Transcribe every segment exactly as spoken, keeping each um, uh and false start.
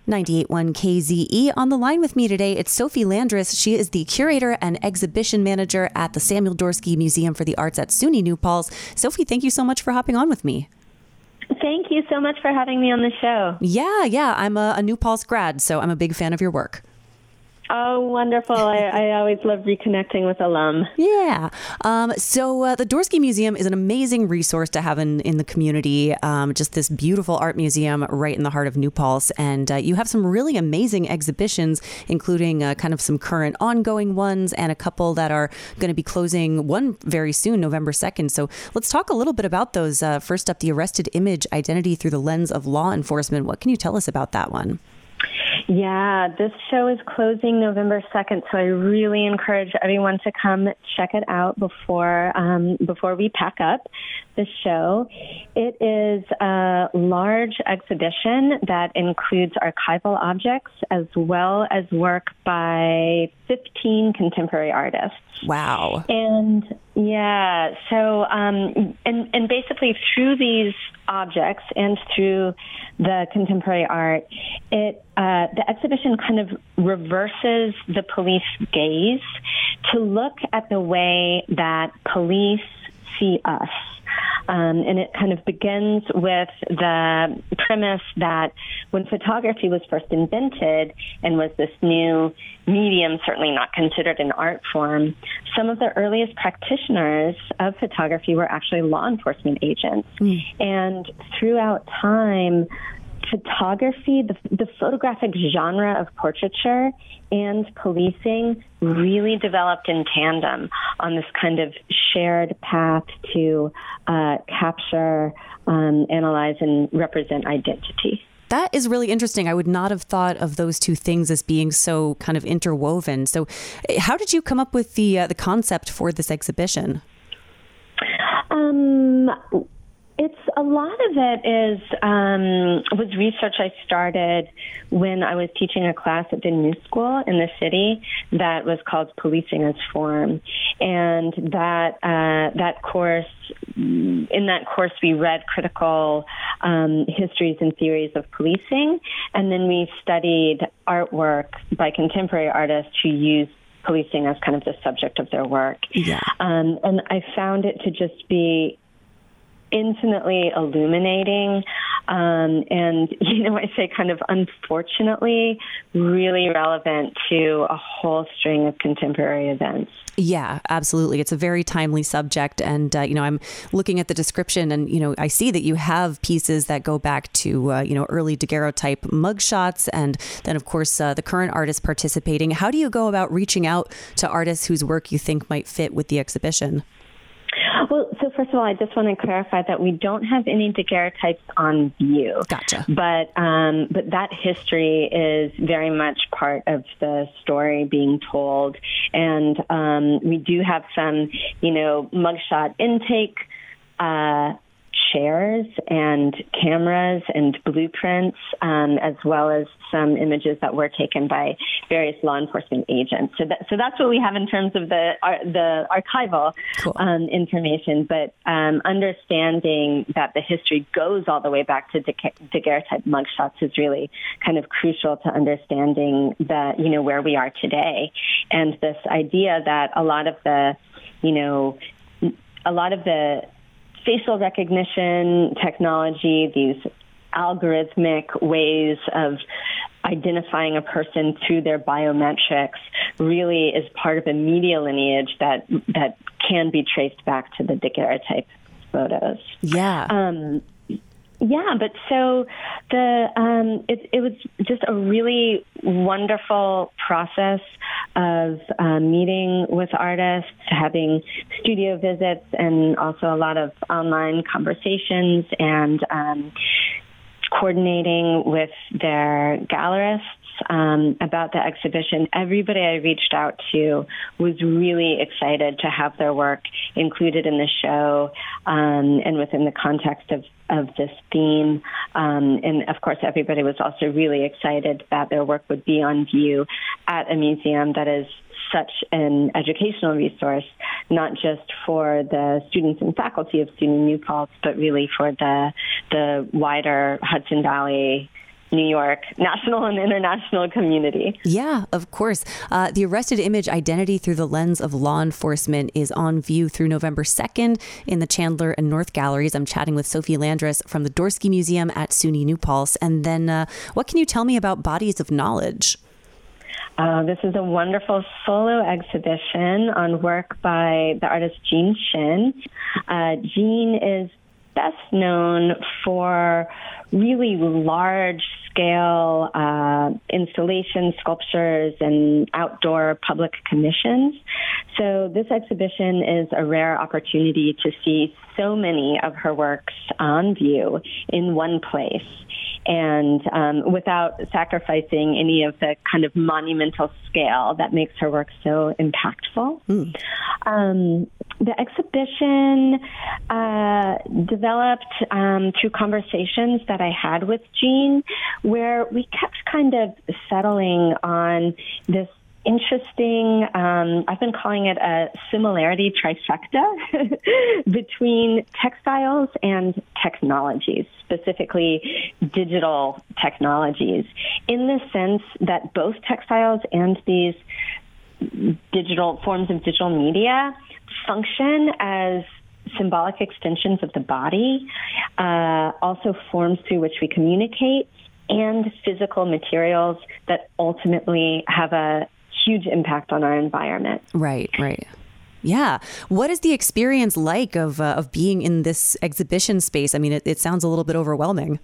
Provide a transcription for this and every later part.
ninety-eight point one K Z E. On the line with me today, it's Sophie Landris. She is the curator and exhibition manager at the Samuel Dorsky Museum for the Arts at SUNY New Paltz. Sophie, thank you so much for hopping on with me. Thank you so much for having me on the show. Yeah, yeah. I'm a, a New Paltz grad, so I'm a big fan of your work. Oh, wonderful. I, I always love reconnecting with alum. Yeah. Um, so uh, the Dorsky Museum is an amazing resource to have in, in the community. Um, just this beautiful art museum right in the heart of New Paltz. And uh, you have some really amazing exhibitions, including uh, kind of some current ongoing ones and a couple that are going to be closing, one very soon, November second. So let's talk a little bit about those. Uh, first up, the Arrested Image, Identity Through the Lens of Law Enforcement. What can you tell us about that one? Yeah, this show is closing November second, so I really encourage everyone to come check it out before um, before we pack up the show. It is a large exhibition that includes archival objects as well as work by fifteen contemporary artists. Wow. And yeah, so um, and and basically through these objects and through the contemporary art, it uh, the exhibition kind of reverses the police gaze to look at the way that police see us. Um, and it kind of begins with the premise that when photography was first invented and was this new medium, certainly not considered an art form, some of the earliest practitioners of photography were actually law enforcement agents. Mm. And throughout time, photography, the, the photographic genre of portraiture and policing really developed in tandem on this kind of shared path to uh, capture, um, analyze, and represent identity. That is really interesting. I would not have thought of those two things as being so kind of interwoven. So how did you come up with the uh, the concept for this exhibition? Um... It's a lot of it is um, was research I started when I was teaching a class at the New School in the city that was called Policing as Form, and that uh, that course in that course we read critical um, histories and theories of policing, and then we studied artwork by contemporary artists who used policing as kind of the subject of their work. Yeah. Um, and I found it to just be infinitely illuminating, um, and, you know, I say kind of unfortunately really relevant to a whole string of contemporary events. Yeah, absolutely. It's a very timely subject. And, uh, you know, I'm looking at the description and, you know, I see that you have pieces that go back to, uh, you know, early daguerreotype mugshots. And then, of course, uh, the current artists participating. How do you go about reaching out to artists whose work you think might fit with the exhibition? Well, so first of all, I just want to clarify that we don't have any daguerreotypes on view. Gotcha. But um, but that history is very much part of the story being told, and um, we do have some, you know, mugshot intake uh, chairs and cameras and blueprints, um, as well as some images that were taken by various law enforcement agents. So that, so that's what we have in terms of the uh, the archival cool. um, information. But um, understanding that the history goes all the way back to daguerreotype mugshots is really kind of crucial to understanding that, you know, where we are today, and this idea that a lot of the, you know, a lot of the facial recognition technology, these algorithmic ways of identifying a person through their biometrics, really is part of a media lineage that that can be traced back to the daguerreotype photos. Yeah. Um, yeah, but so the um, it, it was just a really wonderful process of uh, meeting with artists, having studio visits, and also a lot of online conversations and um, coordinating with their gallerists um, about the exhibition. Everybody I reached out to was really excited to have their work included in the show um, and within the context of of this theme. Um, and of course, everybody was also really excited that their work would be on view at a museum that is such an educational resource, not just for the students and faculty of SUNY New Paltz, but really for the the wider Hudson Valley New York national and international community. Yeah, of course. Uh, the Arrested Image Identity Through the Lens of Law Enforcement is on view through November second in the Chandler and North Galleries. I'm chatting with Sophie Landress from the Dorsky Museum at SUNY New Paltz. And then uh, what can you tell me about Bodies of Knowledge? Uh, this is a wonderful solo exhibition on work by the artist Jean Shin. Uh, Jean is best known for really large-scale uh, installations, sculptures, and outdoor public commissions. So this exhibition is a rare opportunity to see so many of her works on view in one place, and um, without sacrificing any of the kind of monumental scale that makes her work so impactful. Mm. Um, the exhibition uh, developed um, through conversations that I had with Jean, where we kept kind of settling on this interesting, um, I've been calling it a similarity trifecta between textiles and technologies, specifically digital technologies, in the sense that both textiles and these digital forms of digital media function as symbolic extensions of the body, uh, also forms through which we communicate, and physical materials that ultimately have a huge impact on our environment. Right, right. Yeah. What is the experience like of uh, of being in this exhibition space? I mean, it, it sounds a little bit overwhelming.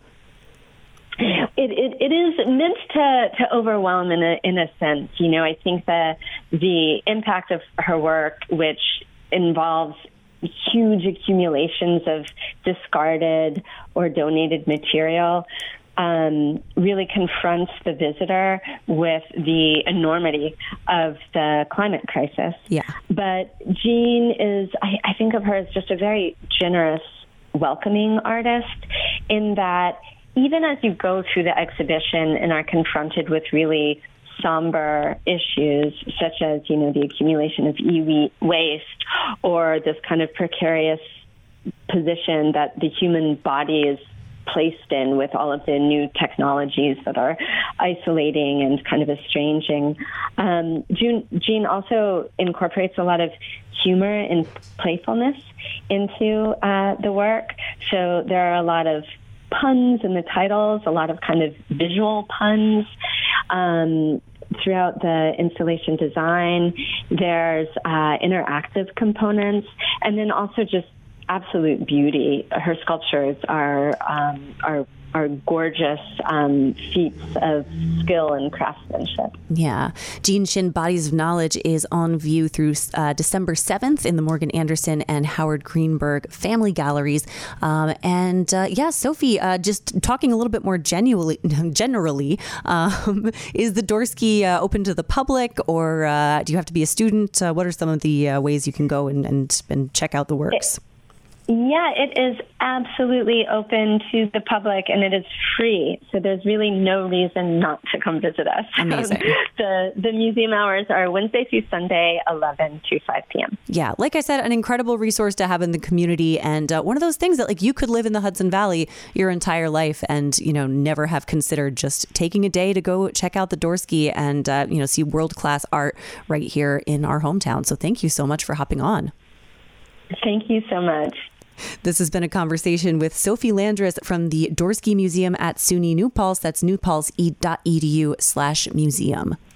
It, it, it is meant to, to overwhelm in a, in a sense. You know, I think that the impact of her work, which involves huge accumulations of discarded or donated material, Um, really confronts the visitor with the enormity of the climate crisis. Yeah. But Jean is, I, I think of her as just a very generous, welcoming artist, in that even as you go through the exhibition and are confronted with really somber issues, such as, you know, the accumulation of e-waste or this kind of precarious position that the human body is placed in with all of the new technologies that are isolating and kind of estranging. Um, Jean, Jean also incorporates a lot of humor and playfulness into uh, the work. So there are a lot of puns in the titles, a lot of kind of visual puns. Um, Throughout the installation design, there's uh, interactive components, and then also just absolute beauty. Her sculptures are um, are are gorgeous um, feats of skill and craftsmanship. Yeah. Jean Shin, Bodies of Knowledge is on view through uh, December seventh in the Morgan Anderson and Howard Greenberg Family Galleries. Um, and uh, yeah, Sophie, uh, just talking a little bit more genuinely, generally, um, is the Dorsky uh, open to the public, or uh, do you have to be a student? Uh, what are some of the uh, ways you can go and, and, and check out the works? It- Yeah, it is absolutely open to the public, and it is free. So there's really no reason not to come visit us. Amazing. the the museum hours are Wednesday through Sunday, eleven to five p.m. Yeah, like I said, an incredible resource to have in the community, and uh, one of those things that, like, you could live in the Hudson Valley your entire life and, you know, never have considered just taking a day to go check out the Dorsky and, uh, you know, see world-class art right here in our hometown. So thank you so much for hopping on. Thank you so much. This has been a conversation with Sophie Landress from the Dorsky Museum at SUNY New Paltz. That's newpaltz dot e d u slash museum.